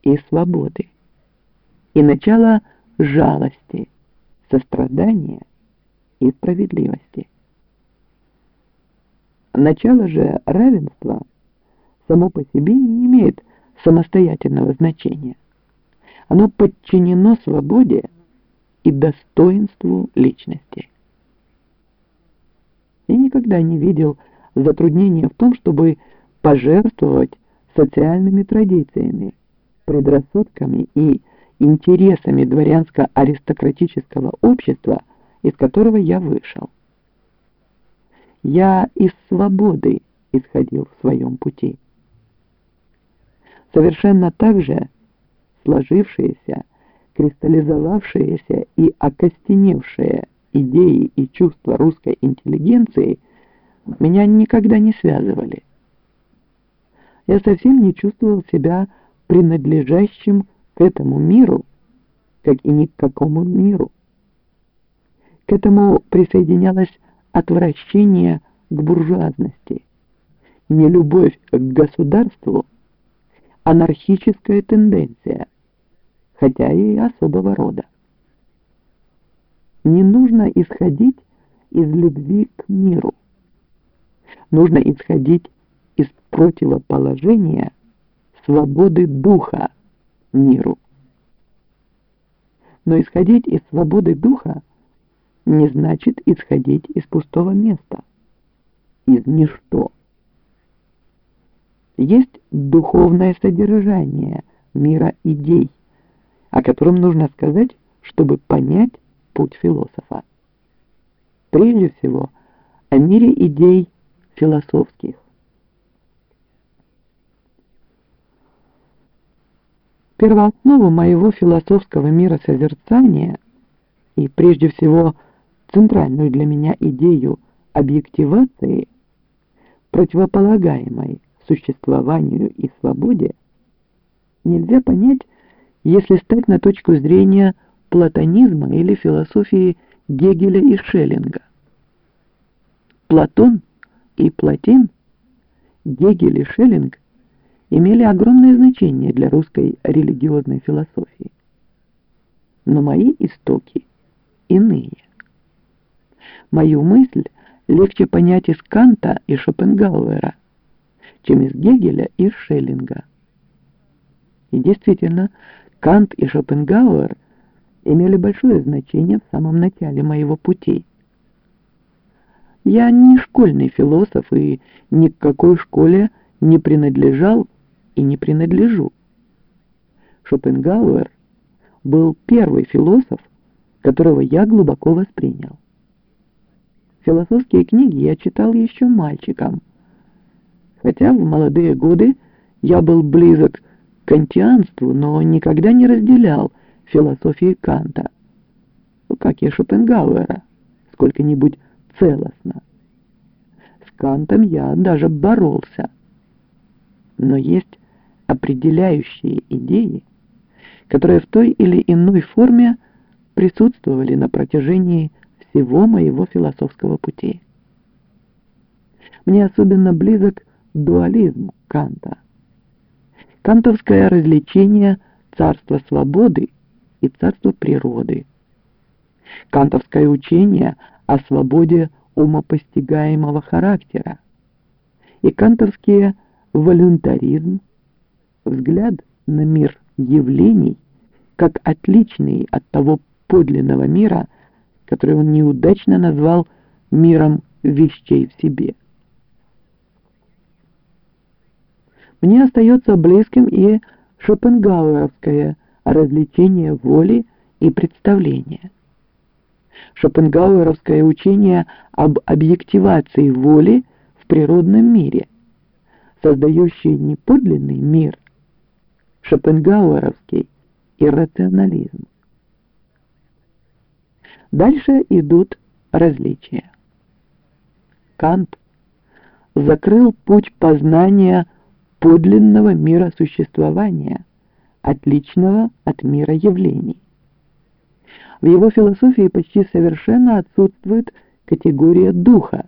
и свободы, и начало жалости, сострадания и справедливости. Начало же равенства само по себе не имеет самостоятельного значения. Оно подчинено свободе и достоинству личности. Я никогда не видел затруднения в том, чтобы пожертвовать социальными традициями, предрассудками и интересами дворянско-аристократического общества, из которого я вышел. Я из свободы исходил в своем пути. Совершенно так же сложившиеся, кристаллизовавшиеся и окостеневшие идеи и чувства русской интеллигенции меня никогда не связывали. Я совсем не чувствовал себя принадлежащим к этому миру, как и ни к какому миру. К этому присоединялось отвращение к буржуазности, нелюбовь к государству, анархическая тенденция, хотя и особого рода. Не нужно исходить из любви к миру. Нужно исходить из противоположения свободы духа миру. Но исходить из свободы духа не значит исходить из пустого места, из ничто. Есть духовное содержание мира идей, о котором нужно сказать, чтобы понять путь философа. Прежде всего, о мире идей философских. Первооснову моего философского миросозерцания и прежде всего центральную для меня идею объективации, противополагаемой существованию и свободе, нельзя понять, если стать на точку зрения платонизма или философии Гегеля и Шеллинга. Платон и Плотин, Гегель и Шеллинг имели огромное значение для русской религиозной философии. Но мои истоки иные. Мою мысль легче понять из Канта и Шопенгауэра, чем из Гегеля и Шеллинга. И действительно, Кант и Шопенгауэр имели большое значение в самом начале моего пути. Я не школьный философ и ни к какой школе не принадлежал и не принадлежу. Шопенгауэр был первый философ, которого я глубоко воспринял. Философские книги я читал еще мальчиком, хотя в молодые годы я был близок к кантианству, но никогда не разделял философии Канта, как и Шопенгауэра, сколько-нибудь целостно. С Кантом я даже боролся. Но есть определяющие идеи, которые в той или иной форме присутствовали на протяжении всего моего философского пути. Мне особенно близок дуализм Канта. Кантовское развлечение царства свободы и царства природы. Кантовское учение о свободе умопостигаемого характера. И кантовский волюнтаризм, взгляд на мир явлений, как отличный от того подлинного мира, который он неудачно назвал миром вещей в себе. Мне остается близким и шопенгауэровское развлечение воли и представления. Шопенгауэровское учение об объективации воли в природном мире, создающее не подлинный мир, шопенгауэровский иррационализм. Дальше идут различия. Кант закрыл путь познания подлинного мира существования, отличного от мира явлений. В его философии почти совершенно отсутствует категория духа.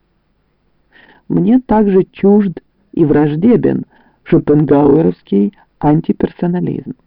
Мне также чужд и враждебен шопенгауэровский антиперсонализм.